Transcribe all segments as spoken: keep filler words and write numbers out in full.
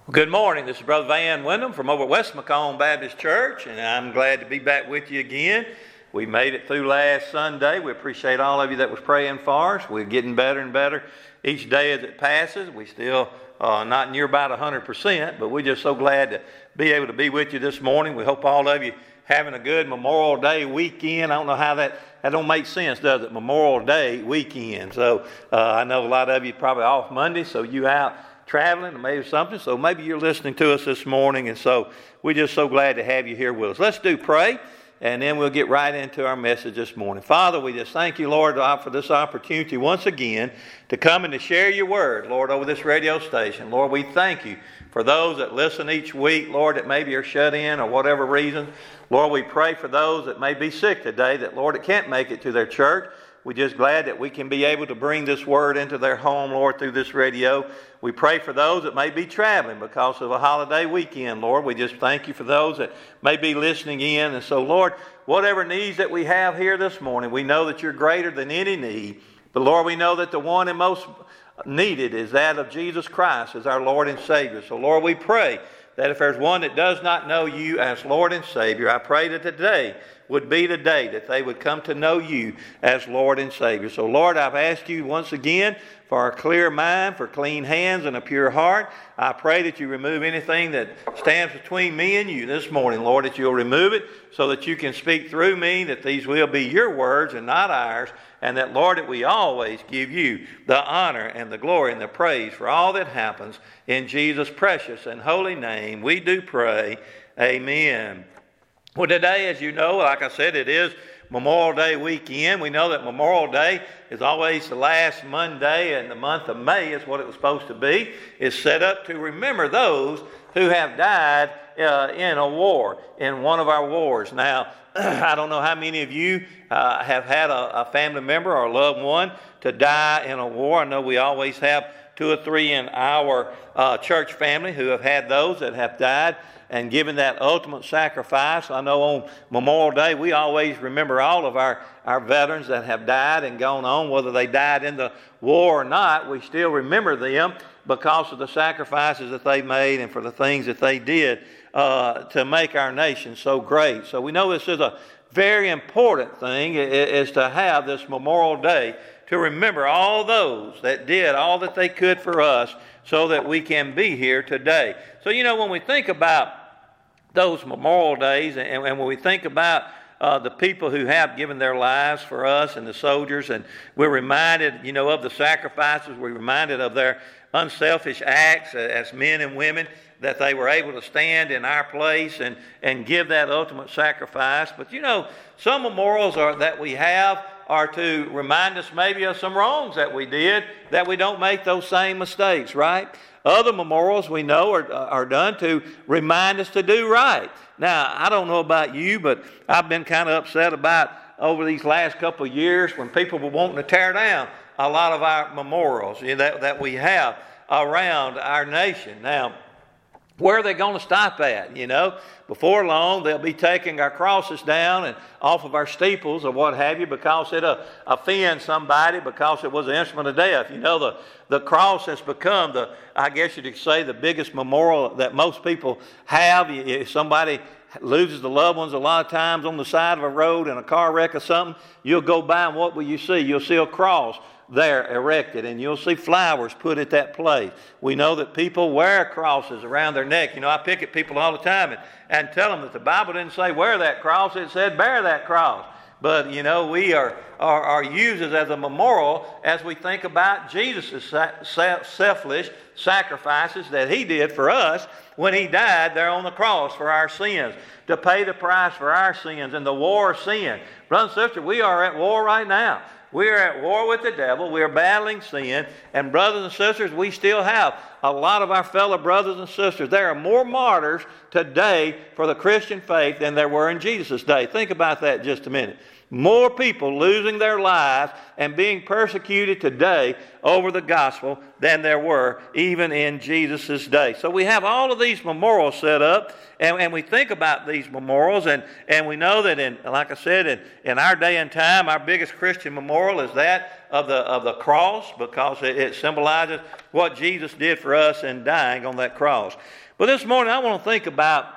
Good morning. This is Brother Van Wyndham from over at West Macomb Baptist Church, and I'm glad to be back with you again. We made it through last Sunday. We appreciate all of you that was praying for us. We're getting better and better each day as it passes. We still uh, not near about one hundred percent, but we're just so glad to be able to be with you this morning. We hope all of you having a good Memorial Day weekend. I don't know how that, that don't make sense, does it? Memorial Day weekend. So uh, I know a lot of you probably off Monday, so you out traveling or maybe something, so maybe you're listening to us this morning, and so we're just so glad to have you here with us. Let's do pray, and then we'll get right into our message this morning. Father, we just thank you, Lord, for this opportunity once again to come and to share your word, Lord, over this radio station. Lord, we thank you for those that listen each week, Lord, that maybe are shut in or whatever reason. Lord, we pray for those that may be sick today, that, Lord, that can't make it to their church. We're just glad that we can be able to bring this word into their home, Lord, through this radio. We pray for those that may be traveling because of a holiday weekend, Lord. We just thank you for those that may be listening in. And so, Lord, whatever needs that we have here this morning, we know that you're greater than any need. But, Lord, we know that the one and most needed is that of Jesus Christ as our Lord and Savior. So, Lord, we pray that if there's one that does not know you as Lord and Savior, I pray that today would be the day that they would come to know you as Lord and Savior. So, Lord, I've asked you once again for a clear mind, for clean hands and a pure heart. I pray that you remove anything that stands between me and you this morning, Lord, that you'll remove it so that you can speak through me, that these will be your words and not ours, and that, Lord, that we always give you the honor and the glory and the praise for all that happens. In Jesus' precious and holy name, we do pray. Amen. Well, today, as you know, like I said, it is Memorial Day weekend. We know that Memorial Day is always the last Monday in the month of May, is what it was supposed to be. It's set up to remember those who have died uh, in a war, in one of our wars. Now, I don't know how many of you uh, have had a, a family member or a loved one to die in a war. I know we always have two or three in our uh, church family who have had those that have died and given that ultimate sacrifice. I know on Memorial Day we always remember all of our, our veterans that have died and gone on, whether they died in the war or not. We still remember them because of the sacrifices that they made and for the things that they did uh, to make our nation so great. So we know this is a very important thing, is to have this Memorial Day to remember all those that did all that they could for us so that we can be here today. So, you know, when we think about those Memorial Days and, and when we think about uh, the people who have given their lives for us and the soldiers, and we're reminded, you know, of the sacrifices, we're reminded of their unselfish acts as men and women, that they were able to stand in our place and, and give that ultimate sacrifice. But, you know, some memorials are, that we have are to remind us maybe of some wrongs that we did, that we don't make those same mistakes, right? Other memorials we know are, are done to remind us to do right. Now, I don't know about you, but I've been kind of upset about over these last couple of years when people were wanting to tear down a lot of our memorials, you know, that, that we have around our nation. Now, where are they going to stop at? You know, before long they'll be taking our crosses down and off of our steeples or what have you because it'll offend somebody because it was an instrument of death. You know, the, the cross has become the, I guess you could say, the biggest memorial that most people have. If somebody loses the loved ones a lot of times on the side of a road in a car wreck or something, you'll go by and what will you see? You'll see a cross there erected, and you'll see flowers put at that place. We know that people wear crosses around their neck. You know, I pick at people all the time and, and tell them that the Bible didn't say wear that cross, it said bear that cross. But, you know, we are, are, are used as a memorial as we think about Jesus' selfless sacrifices that he did for us when he died there on the cross for our sins, to pay the price for our sins and the war of sin. Brothers and sisters, we are at war right now. We are at war with the devil. We are battling sin. And brothers and sisters, we still have a lot of our fellow brothers and sisters. There are more martyrs today for the Christian faith than there were in Jesus' day. Think about that just a minute. more people losing their lives and being persecuted today over the gospel than there were even in Jesus' day. So we have all of these memorials set up, and, and we think about these memorials, and, and we know that, in, like I said, in, in our day and time, our biggest Christian memorial is that of the, of the cross, because it, it symbolizes what Jesus did for us in dying on that cross. But this morning I want to think about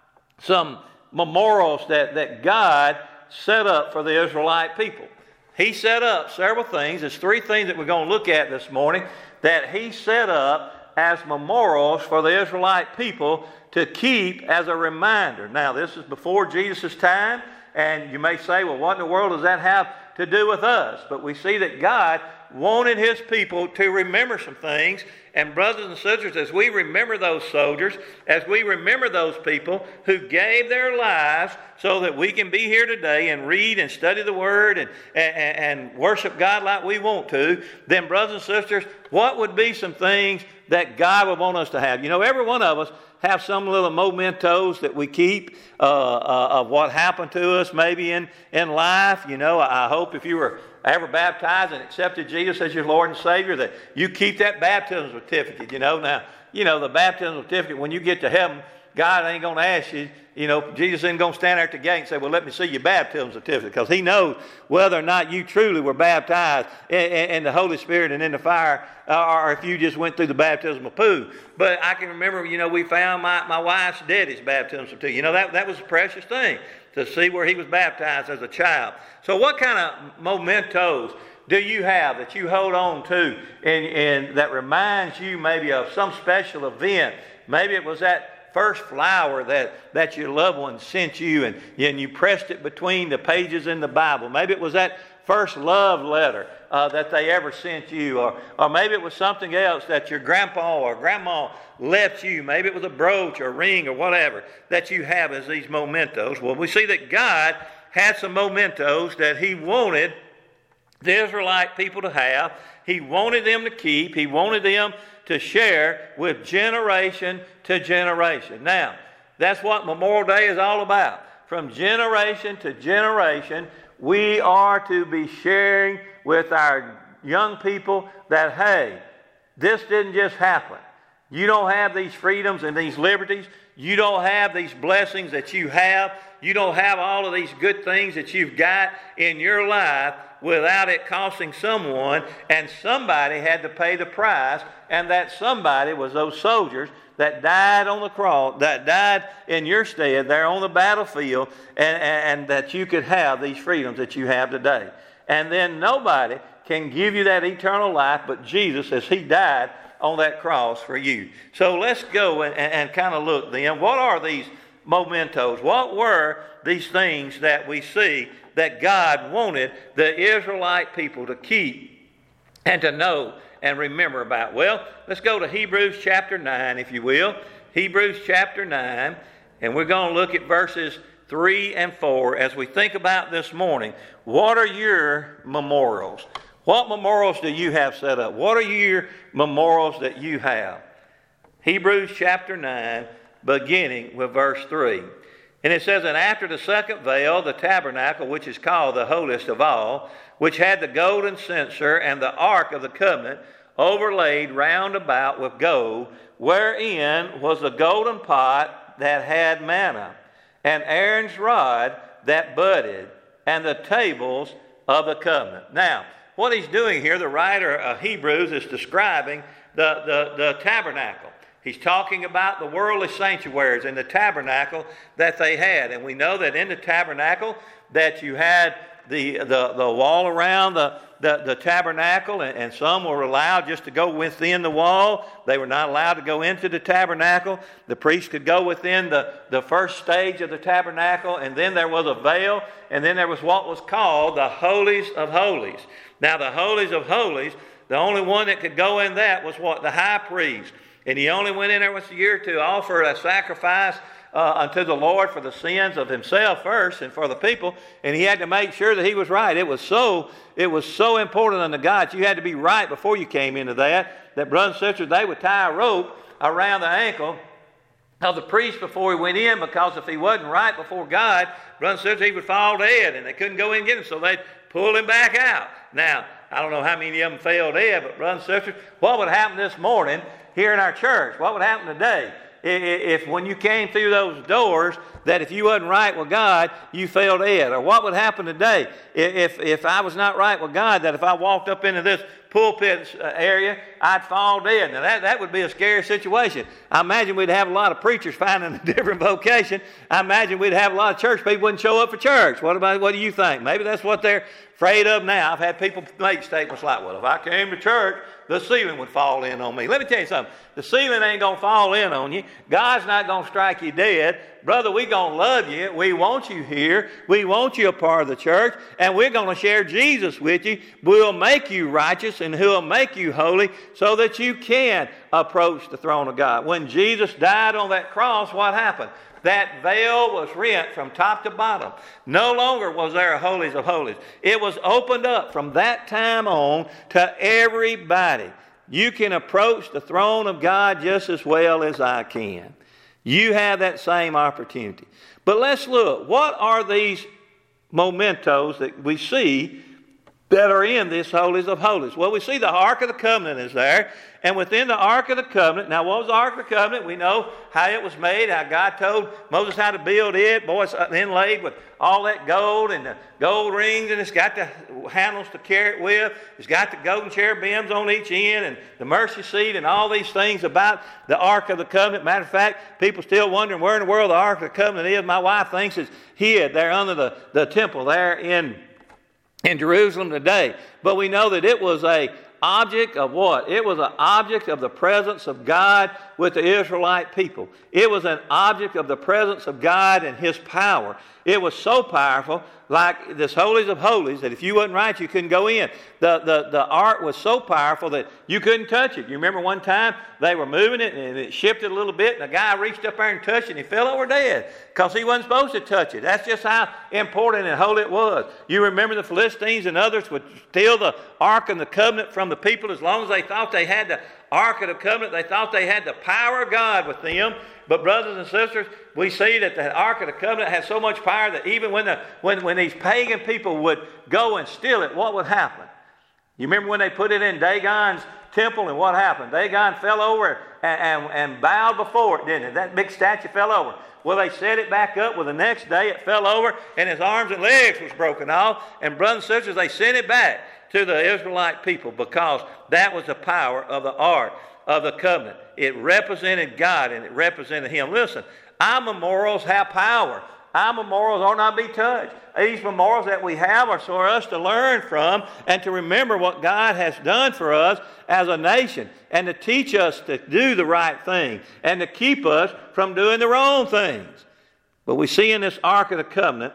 some memorials that, that God set up for the Israelite people. He set up several things. There's three things that we're going to look at this morning that he set up as memorials for the Israelite people to keep as a reminder. Now, this is before Jesus' time, and you may say, well, what in the world does that have to do with us? But we see that God wanted his people to remember some things. And brothers and sisters, as we remember those soldiers, as we remember those people who gave their lives so that we can be here today and read and study the Word and, and, and worship God like we want to, then brothers and sisters, what would be some things that God would want us to have? You know, every one of us have some little mementos that we keep uh, uh, of what happened to us maybe in, in life. You know, I hope if you were ever baptized and accepted Jesus as your Lord and Savior, that you keep that baptism certificate. You know, now, you know, the baptism certificate, when you get to heaven, God ain't going to ask you, you know, Jesus ain't going to stand there at the gate and say, well, let me see your baptism certificate, because he knows whether or not you truly were baptized in, in, in the Holy Spirit and in the fire, or if you just went through the baptism of poo. But I can remember, you know, we found my, my wife's daddy's baptism certificate. You know, that, that was a precious thing to see where he was baptized as a child. So what kind of mementos do you have that you hold on to and, and that reminds you maybe of some special event? Maybe it was that first flower that, that your loved one sent you, and, and you pressed it between the pages in the Bible. Maybe it was that first love letter uh, that they ever sent you, or, or maybe it was something else that your grandpa or grandma left you. Maybe it was a brooch or ring or whatever that you have as these mementos. Well, we see that God had some mementos that he wanted the Israelite people to have. He wanted them to keep. He wanted them to share with generation to generation. Now, that's what Memorial Day is all about. From generation to generation, we are to be sharing with our young people that, hey, this didn't just happen. You don't have these freedoms and these liberties. You don't have these blessings that you have. You don't have all of these good things that you've got in your life without it costing someone, and somebody had to pay the price, and that somebody was those soldiers that died on the cross, that died in your stead there on the battlefield, and, and, and that you could have these freedoms that you have today. And then nobody can give you that eternal life but Jesus, as he died on that cross for you. So let's go and, and, and kind of look then. What are these mementos? What were these things that we see that God wanted the Israelite people to keep and to know and remember about? Well, let's go to Hebrews chapter nine, if you will. Hebrews chapter nine, and we're going to look at verses three and four as we think about this morning. What are your memorials? What memorials do you have set up? What are your memorials that you have? Hebrews chapter nine, beginning with verse three. And it says, and after the second veil, the tabernacle, which is called the holiest of all, which had the golden censer and the ark of the covenant, overlaid round about with gold, wherein was the golden pot that had manna, and Aaron's rod that budded, and the tables of the covenant. Now, what he's doing here, the writer of Hebrews is describing the, the, the tabernacle. He's talking about the worldly sanctuaries and the tabernacle that they had. And we know that in the tabernacle that you had the, the, the wall around the, the, the tabernacle, and, and some were allowed just to go within the wall. They were not allowed to go into the tabernacle. The priest could go within the, the first stage of the tabernacle, and then there was a veil, and then there was what was called the holies of holies. Now the holies of holies, the only one that could go in that was what? The high priest. And he only went in there once a year to offer a sacrifice uh, unto the Lord for the sins of himself first and for the people. And he had to make sure that he was right. It was so it was so important unto God. You had to be right before you came into that. That brothers and sisters, they would tie a rope around the ankle of the priest before he went in, because if he wasn't right before God, brothers and sisters, he would fall dead, and they couldn't go in and get him, so they'd pull him back out. Now, I don't know how many of them fell dead, but brothers and sisters, what would happen this morning here in our church? What would happen today? If when you came through those doors, that if you wasn't right with God, you fell dead? Or what would happen today if, if I was not right with God, that if I walked up into this pulpit area, I'd fall dead? Now that, that would be a scary situation. I imagine we'd have a lot of preachers finding a different vocation. I imagine we'd have a lot of church people wouldn't show up for church. What about, what do you think? Maybe that's what they're afraid of now. I've had people make statements like, well, if I came to church, the ceiling would fall in on me. Let me tell you something. The ceiling ain't going to fall in on you. God's not going to strike you dead. Brother, we're going to love you. We want you here. We want you a part of the church. And we're going to share Jesus with you. We'll make you righteous, and He'll make you holy so that you can approach the throne of God. When Jesus died on that cross, what happened? That veil was rent from top to bottom. No longer was there a holies of holies. It was opened up from that time on to everybody. You can approach the throne of God just as well as I can. You have that same opportunity. But let's look. What are these mementos that we see that are in this holies of holies? Well, we see the Ark of the Covenant is there. And within the Ark of the Covenant, now what was the Ark of the Covenant? We know how it was made, how God told Moses how to build it. Boy, it's inlaid with all that gold and the gold rings, and it's got the handles to carry it with. It's got the golden cherubims on each end and the mercy seat and all these things about the Ark of the Covenant. Matter of fact, people still wondering where in the world the Ark of the Covenant is. My wife thinks it's hid there under the, the temple there in, in Jerusalem today. But we know that it was a object of what? It was an object of the presence of God with the Israelite people. It was an object of the presence of God and His power. It was so powerful, like this holies of holies, that if you wasn't right, you couldn't go in. The, the, the ark was so powerful that you couldn't touch it. You remember one time they were moving it and it shifted a little bit, and a guy reached up there and touched it and he fell over dead because he wasn't supposed to touch it. That's just how important and holy it was. You remember the Philistines and others would steal the Ark and the Covenant from the people as long as they thought they had the Ark of the Covenant. They thought they had the power of God with them. But brothers and sisters, we see that the Ark of the Covenant had so much power that even when, the, when, when these pagan people would go and steal it, what would happen? You remember when they put it in Dagon's temple, and what happened? Dagon fell over and, and, and bowed before it, didn't it? That big statue fell over. Well, they set it back up. Well, the next day it fell over, and his arms and legs was broken off. And brothers and sisters, they sent it back to the Israelite people because that was the power of the Ark of the Covenant. It represented God and it represented Him. Listen, our memorials have power. Our memorials ought not be touched. These memorials that we have are for us to learn from and to remember what God has done for us as a nation, and to teach us to do the right thing and to keep us from doing the wrong things. But we see in this Ark of the Covenant,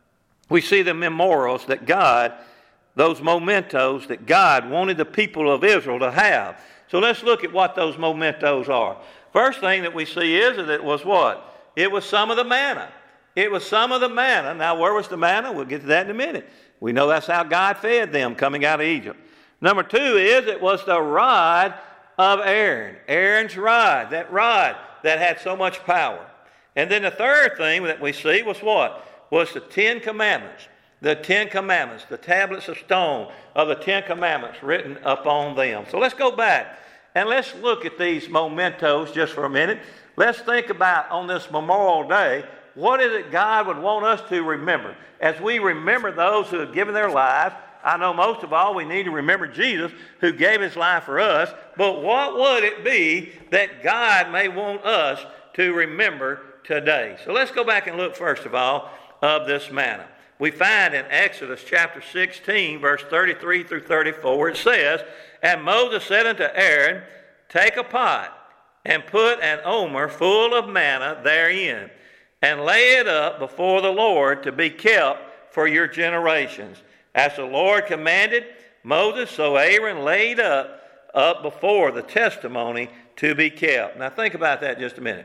we see the memorials that God, those mementos that God wanted the people of Israel to have. So let's look at what those mementos are. First thing that we see is that it was what? It was some of the manna. It was some of the manna. Now, where was the manna? We'll get to that in a minute. We know that's how God fed them coming out of Egypt. Number two is it was the rod of Aaron. Aaron's rod. That rod that had so much power. And then the third thing that we see was what? Was the Ten Commandments. The Ten Commandments. The tablets of stone of the Ten Commandments written upon them. So let's go back and let's look at these mementos just for a minute. Let's think about on this Memorial Day, what is it God would want us to remember? As we remember those who have given their lives, I know most of all we need to remember Jesus who gave His life for us, but what would it be that God may want us to remember today? So let's go back and look first of all of this manna. We find in Exodus chapter sixteen, verse thirty-three through thirty-four, it says, "And Moses said unto Aaron, Take a pot, and put an omer full of manna therein, and lay it up before the Lord to be kept for your generations. As the Lord commanded Moses, so Aaron laid up, up before the testimony to be kept." Now think about that just a minute.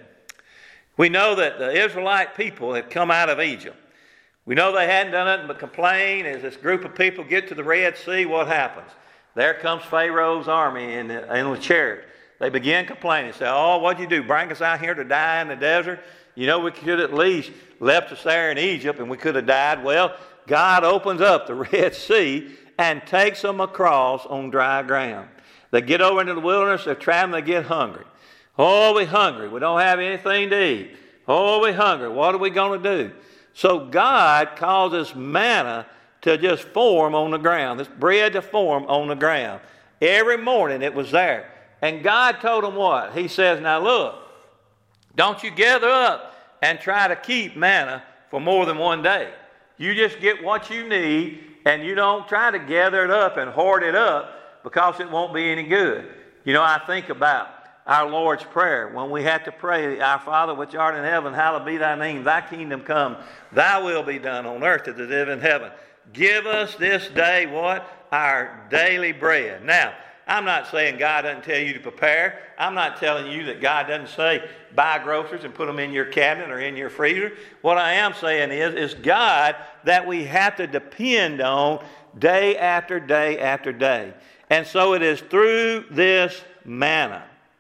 We know that the Israelite people had come out of Egypt. We know they hadn't done nothing but complain. As this group of people get to the Red Sea, what happens? There comes Pharaoh's army in the, in the chariot. They began complaining. Say, oh, what'd you do? Bring us out here to die in the desert? You know, we could at least left us there in Egypt and we could have died. Well, God opens up the Red Sea and takes them across on dry ground. They get over into the wilderness, they're traveling, they get hungry. Oh, we're hungry. We don't have anything to eat. Oh, we're hungry. What are we going to do? So God causes manna to just form on the ground, this bread to form on the ground. Every morning it was there. And God told them what? He says, now look, don't you gather up and try to keep manna for more than one day. You just get what you need, and you don't try to gather it up and hoard it up because it won't be any good. You know, I think about our Lord's Prayer when we have to pray, Our Father which art in heaven, hallowed be thy name, thy kingdom come, thy will be done on earth as it is in heaven. Give us this day what? Our daily bread. Now, I'm not saying God doesn't tell you to prepare. I'm not telling you that God doesn't say buy groceries and put them in your cabinet or in your freezer. What I am saying is, is God that we have to depend on day after day after day. And so it is through this manna,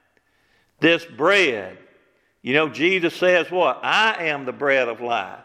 this bread. You know, Jesus says what? I am the bread of life.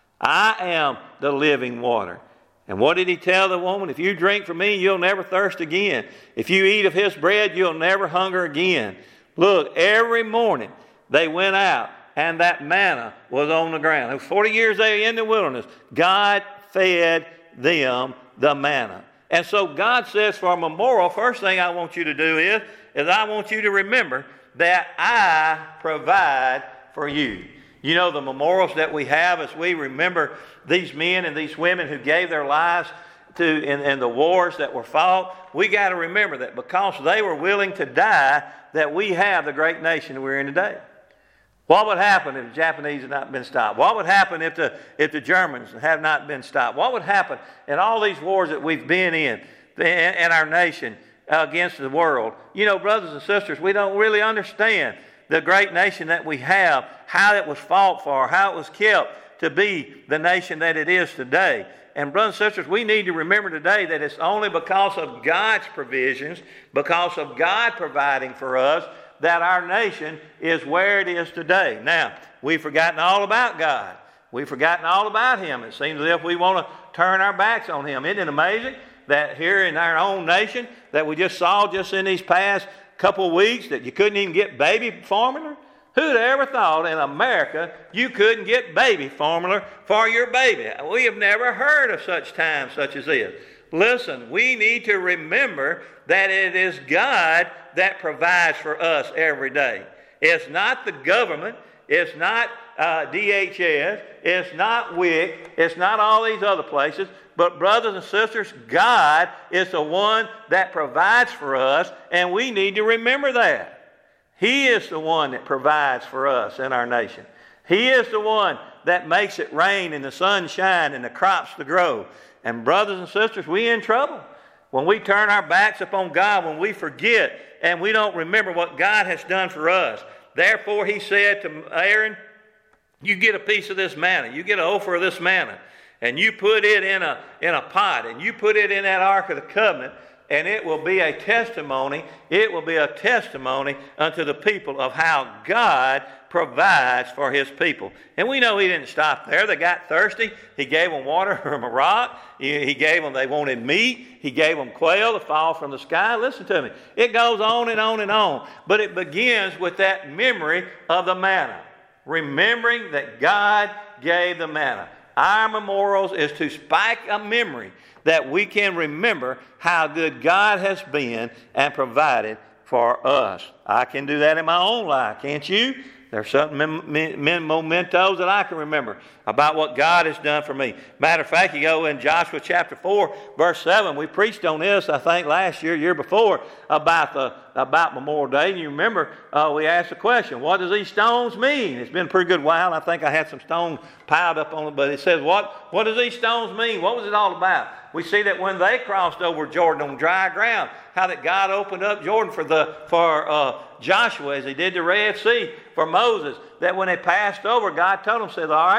I am the living water. And what did he tell the woman? If you drink from me, you'll never thirst again. If you eat of his bread, you'll never hunger again. Look, every morning they went out and that manna was on the ground. forty years they were in the wilderness. God fed them the manna. And so God says for a memorial, first thing I want you to do is, is I want you to remember that I provide for you. You know, the memorials that we have as we remember these men and these women who gave their lives to in, in the wars that were fought, we got to remember that because they were willing to die, that we have the great nation we're in today. What would happen if the Japanese had not been stopped? What would happen if the if the Germans had not been stopped? What would happen in all these wars that we've been in in our nation against the world? You know, brothers and sisters, we don't really understand the great nation that we have, how it was fought for, how it was kept to be the nation that it is today. And brothers and sisters, we need to remember today that it's only because of God's provisions, because of God providing for us, that our nation is where it is today. Now, we've forgotten all about God. We've forgotten all about Him. It seems as if we want to turn our backs on Him. Isn't it amazing that here in our own nation that we just saw just in these past couple of weeks that you couldn't even get baby formula? Who'd ever thought in America you couldn't get baby formula for your baby? We have never heard of such times such as this. Listen, we need to remember that it is God that provides for us every day. It's not the government. It's not uh, D H S. It's not W I C. It's not all these other places. But brothers and sisters, God is the one that provides for us, and we need to remember that. He is the one that provides for us in our nation. He is the one that makes it rain and the sun shine and the crops to grow. And brothers and sisters, we in trouble. When we turn our backs upon God, when we forget and we don't remember what God has done for us. Therefore, he said to Aaron, you get a piece of this manna. You get an ophir of this manna. And you put it in a, in a pot. And you put it in that Ark of the Covenant. And it will be a testimony. It will be a testimony unto the people of how God provides for his people. And we know he didn't stop there. They got thirsty. He gave them water from a rock. He, he gave them, they wanted meat. He gave them quail to fall from the sky. Listen to me. It goes on and on and on. But it begins with that memory of the manna. Remembering that God gave the manna. Our memorials is to spike a memory that we can remember how good God has been and provided for us. I can do that in my own life, can't you? There's certain mem- mem- mementos that I can remember about what God has done for me. Matter of fact, you go in Joshua chapter four, verse seven. We preached on this, I think, last year, year before, about the about Memorial Day. And you remember uh, we asked the question, what does these stones mean? It's been a pretty good while. I think I had some stones piled up on it, but it says, what, what does these stones mean? What was it all about? We see that when they crossed over Jordan on dry ground, how that God opened up Jordan for the for uh, Joshua as he did the Red Sea for Moses, that when they passed over, God told them, said, all right,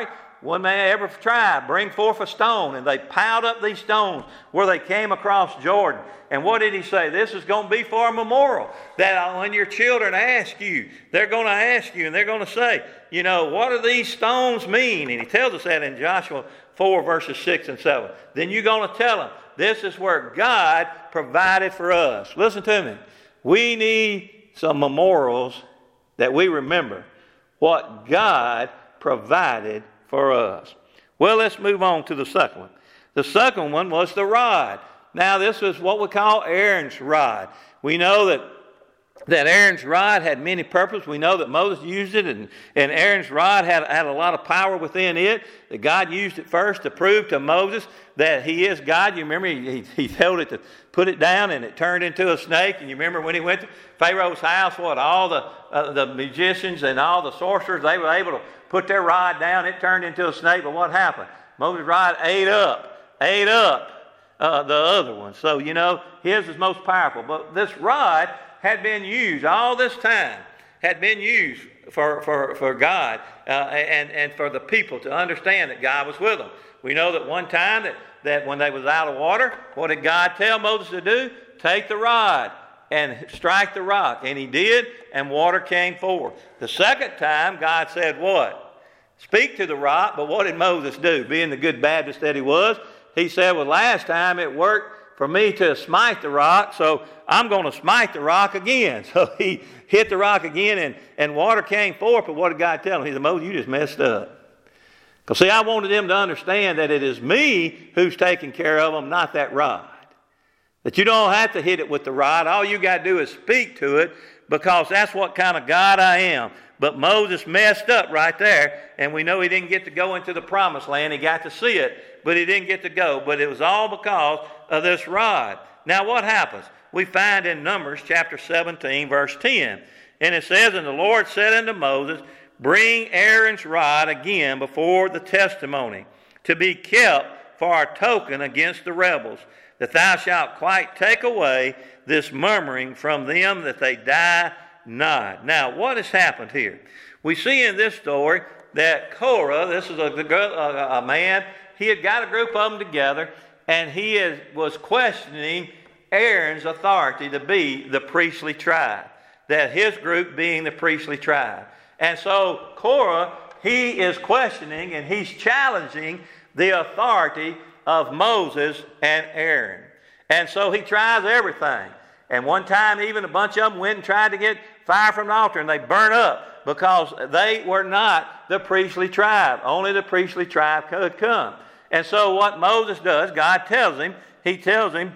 one man, every tribe, bring forth a stone. And they piled up these stones where they came across Jordan. And what did he say? This is going to be for a memorial. That when your children ask you, they're going to ask you and they're going to say, you know, what do these stones mean? And he tells us that in Joshua four, verses six and seven. Then you're going to tell them, this is where God provided for us. Listen to me. We need some memorials that we remember what God provided for us. Well, let's move on to the second one. The second one was the rod. Now, this is what we call Aaron's rod. We know that that Aaron's rod had many purposes. We know that Moses used it, and, and Aaron's rod had, had a lot of power within it. That God used it first to prove to Moses that he is God. You remember he, he, he held it to put it down, and it turned into a snake. And you remember when he went to Pharaoh's house, what, all the, uh, the magicians and all the sorcerers, they were able to put their rod down. It turned into a snake, but what happened? Moses' rod ate up, ate up uh, the other one. So, you know, his is most powerful. But this rod had been used all this time, had been used for, for, for God uh, and, and for the people to understand that God was with them. We know that one time that, that when they was out of water, what did God tell Moses to do? Take the rod and strike the rock. And he did, and water came forth. The second time, God said what? Speak to the rock, but what did Moses do? Being the good Baptist that he was, he said, well, last time it worked for me to smite the rock, so I'm going to smite the rock again. So he hit the rock again, and, and water came forth, but what did God tell him? He said, Moses, you just messed up. Because, see, I wanted them to understand that it is me who's taking care of them, not that rod. That you don't have to hit it with the rod. All you got to do is speak to it, because that's what kind of God I am. But Moses messed up right there, and we know he didn't get to go into the promised land. He got to see it, but he didn't get to go. But it was all because of this rod. Now what happens? We find in Numbers chapter seventeen, verse ten. And it says, and the Lord said unto Moses, bring Aaron's rod again before the testimony, to be kept for our token against the rebels, that thou shalt quite take away this murmuring from them, that they die not. Now, what has happened here? We see in this story that Korah, this is a, a, a man, he had got a group of them together, and he is, was questioning Aaron's authority to be the priestly tribe, that his group being the priestly tribe. And so Korah, he is questioning and he's challenging the authority of Moses and Aaron. And so he tries everything. And one time even a bunch of them went and tried to get fire from the altar, and they burnt up because they were not the priestly tribe. Only the priestly tribe could come. And so what Moses does, God tells him, he tells him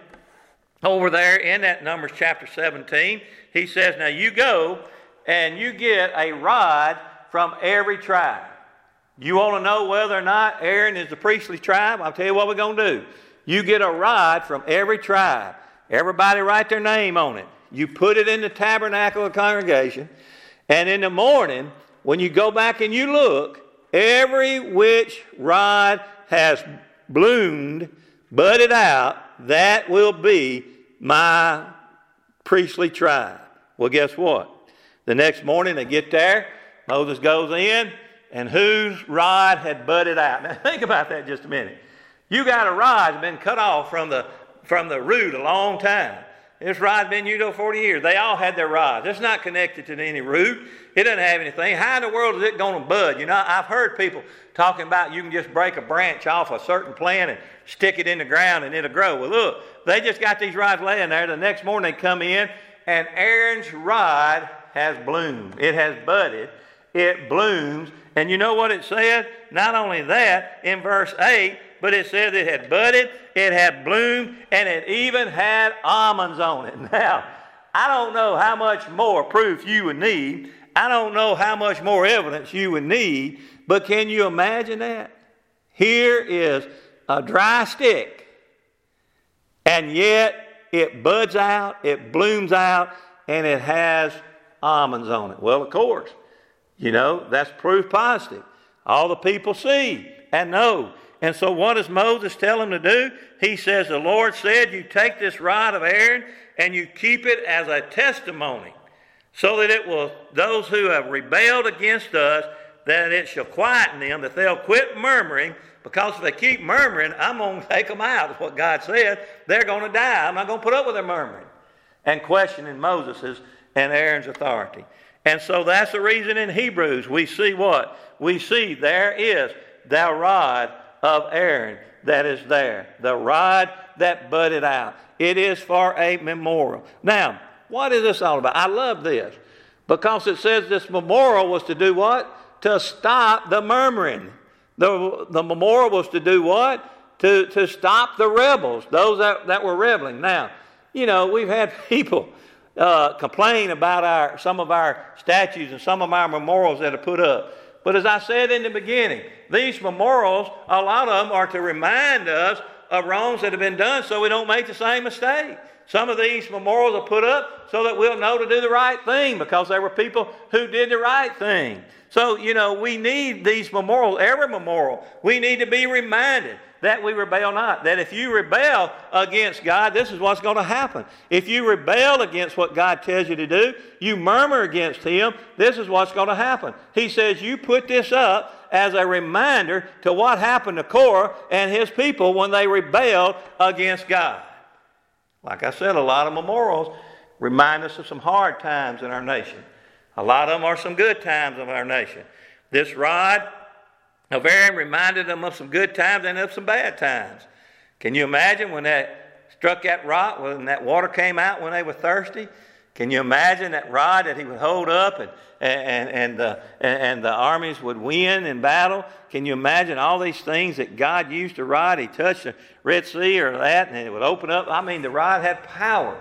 over there in that Numbers chapter seventeen, he says, now you go and you get a rod from every tribe. You want to know whether or not Aaron is the priestly tribe? I'll tell you what we're going to do. You get a rod from every tribe. Everybody write their name on it. You put it in the tabernacle of the congregation, and in the morning, when you go back and you look, every which rod has bloomed, budded out, that will be my priestly tribe. Well, guess what? The next morning they get there, Moses goes in, and whose rod had budded out? Now think about that just a minute. You got a rod that's been cut off from the from the root a long time. This rod's been used over forty years. They all had their rods. It's not connected to any root. It doesn't have anything. How in the world is it going to bud? You know, I've heard people talking about you can just break a branch off a certain plant and stick it in the ground and it'll grow. Well, look, they just got these rods laying there. The next morning they come in, and Aaron's rod has bloomed. It has budded. It blooms. And you know what it said? Not only that, in verse eight, but it said it had budded, it had bloomed, and it even had almonds on it. Now, I don't know how much more proof you would need. I don't know how much more evidence you would need, but can you imagine that? Here is a dry stick, and yet it buds out, it blooms out, and it has almonds on it. Well, of course, you know, that's proof positive. All the people see and know. And so what does Moses tell him to do? He says, the Lord said, you take this rod of Aaron and you keep it as a testimony, so that it will, those who have rebelled against us, that it shall quieten them, that they'll quit murmuring, because if they keep murmuring, I'm going to take them out. That's what God said. They're going to die. I'm not going to put up with their murmuring and questioning Moses' and Aaron's authority. And so that's the reason in Hebrews we see what? We see there is the rod of Aaron that is there. The rod that budded out. It is for a memorial. Now, what is this all about? I love this because it says this memorial was to do what? To stop the murmuring. The, the memorial was to do what? To, to stop the rebels, those that, that were rebelling. Now, you know, we've had people uh, complain about our some of our statues and some of our memorials that are put up. But as I said in the beginning, these memorials, a lot of them are to remind us of wrongs that have been done so we don't make the same mistake. Some of these memorials are put up so that we'll know to do the right thing because there were people who did the right thing. So, you know, we need these memorials, every memorial. We need to be reminded that we rebel not. That if you rebel against God, this is what's going to happen. If you rebel against what God tells you to do, you murmur against Him, this is what's going to happen. He says you put this up as a reminder to what happened to Korah and his people when they rebelled against God. Like I said, a lot of memorials remind us of some hard times in our nation. A lot of them are some good times of our nation. This rod of Aaron reminded them of some good times and of some bad times. Can you imagine when that struck that rock, when that water came out when they were thirsty? Can you imagine that rod that he would hold up and, and, and, the, and the armies would win in battle? Can you imagine all these things that God used to rod? He touched the Red Sea or that and it would open up. I mean, the rod had power.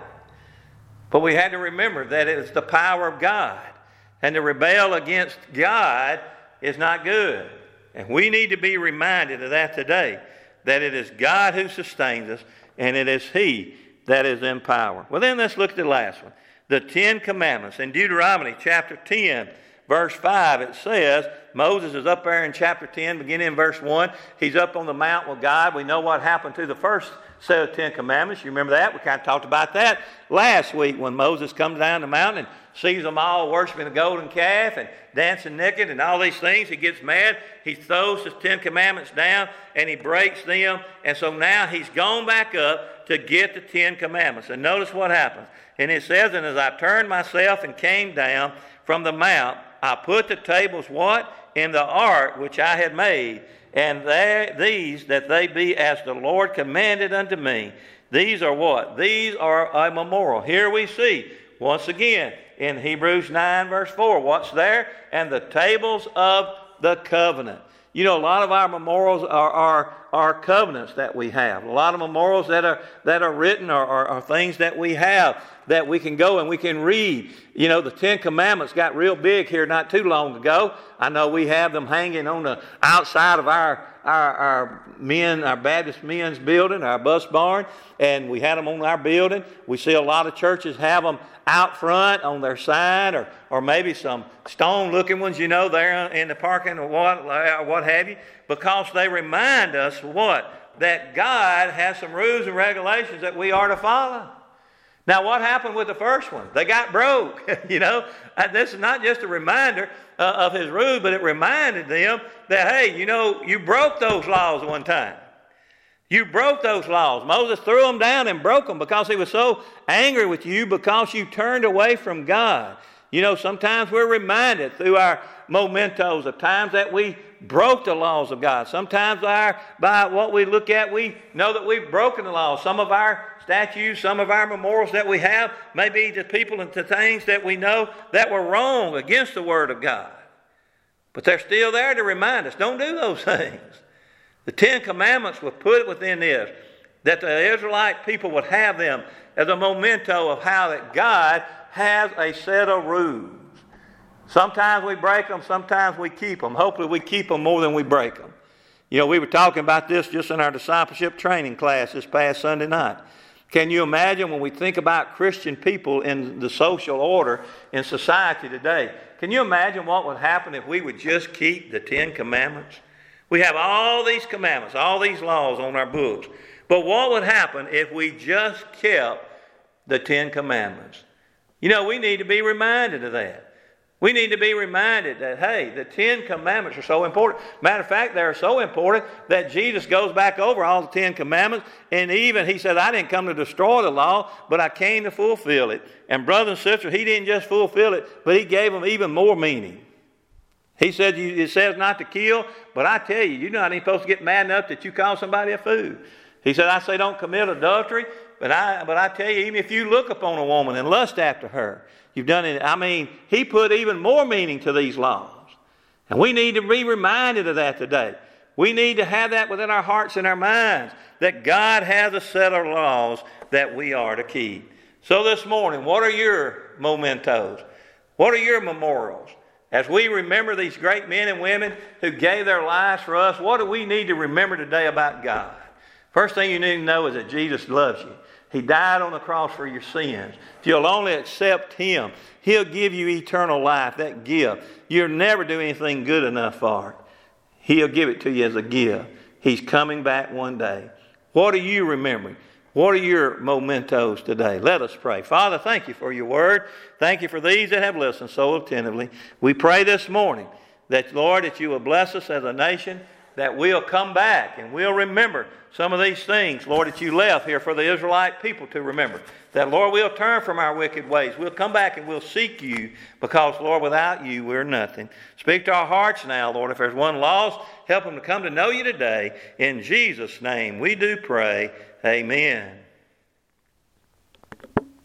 But we had to remember that it was the power of God. And to rebel against God is not good. And we need to be reminded of that today, that it is God who sustains us, and it is He that is in power. Well, then let's look at the last one. The Ten Commandments. In Deuteronomy chapter ten, verse five, it says, Moses is up there in chapter ten, beginning in verse one. He's up on the mount with God. We know what happened to the first set of Ten Commandments. You remember that? We kind of talked about that last week when Moses comes down the mountain and sees them all worshiping the golden calf and dancing naked and all these things. He gets mad. He throws his Ten Commandments down and he breaks them. And so now he's gone back up to get the Ten Commandments. And notice what happens. And it says, and as I turned myself and came down from the mount, I put the tables, what? In the ark which I had made. And there, these, that they be as the Lord commanded unto me. These are what? These are a memorial. Here we see, once again, in Hebrews nine verse four, what's there? And the tables of the covenant. You know, a lot of our memorials are, are, are covenants that we have. A lot of memorials that are that are written are, are, are things that we have that we can go and we can read. You know, the Ten Commandments got real big here not too long ago. I know we have them hanging on the outside of our our, our men, our Baptist men's building, our bus barn, and we had them on our building. We see a lot of churches have them out front on their sign, or or maybe some stone-looking ones, you know, there in the parking or what, or what have you, because they remind us what? That God has some rules and regulations that we are to follow. Now, what happened with the first one? They got broke, you know. This is not just a reminder uh, of His rules, but it reminded them that, hey, you know, you broke those laws one time. You broke those laws. Moses threw them down and broke them because he was so angry with you because you turned away from God. You know, sometimes we're reminded through our mementos of times that we broke the laws of God. Sometimes our, by what we look at, we know that we've broken the laws. Some of our statues, some of our memorials that we have may be to people and to things that we know that were wrong against the Word of God. But they're still there to remind us, don't do those things. The Ten Commandments were put within this, that the Israelite people would have them as a memento of how that God has a set of rules. Sometimes we break them, sometimes we keep them. Hopefully we keep them more than we break them. You know, we were talking about this just in our discipleship training class this past Sunday night. Can you imagine when we think about Christian people in the social order in society today? Can you imagine what would happen if we would just keep the Ten Commandments? We have all these commandments, all these laws on our books. But what would happen if we just kept the Ten Commandments? You know, we need to be reminded of that. We need to be reminded that, hey, the Ten Commandments are so important. Matter of fact, they're so important that Jesus goes back over all the Ten Commandments, and even he said, I didn't come to destroy the law, but I came to fulfill it. And brothers and sisters, he didn't just fulfill it, but he gave them even more meaning. He said, it says not to kill, but I tell you, you're not even supposed to get mad enough that you call somebody a fool. He said, I say don't commit adultery, but I, but I tell you, even if you look upon a woman and lust after her, you've done it. I mean, he put even more meaning to these laws. And we need to be reminded of that today. We need to have that within our hearts and our minds, that God has a set of laws that we are to keep. So this morning, what are your mementos? What are your memorials? As we remember these great men and women who gave their lives for us, what do we need to remember today about God? First thing you need to know is that Jesus loves you. He died on the cross for your sins. If you'll only accept him, he'll give you eternal life, that gift. You'll never do anything good enough for it. He'll give it to you as a gift. He's coming back one day. What are you remembering? What are your mementos today? Let us pray. Father, thank you for your word. Thank you for these that have listened so attentively. We pray this morning that, Lord, that you will bless us as a nation, that we'll come back and we'll remember some of these things, Lord, that you left here for the Israelite people to remember. That, Lord, we'll turn from our wicked ways. We'll come back and we'll seek you because, Lord, without you, we're nothing. Speak to our hearts now, Lord. If there's one lost, help them to come to know you today. In Jesus' name we do pray. Amen.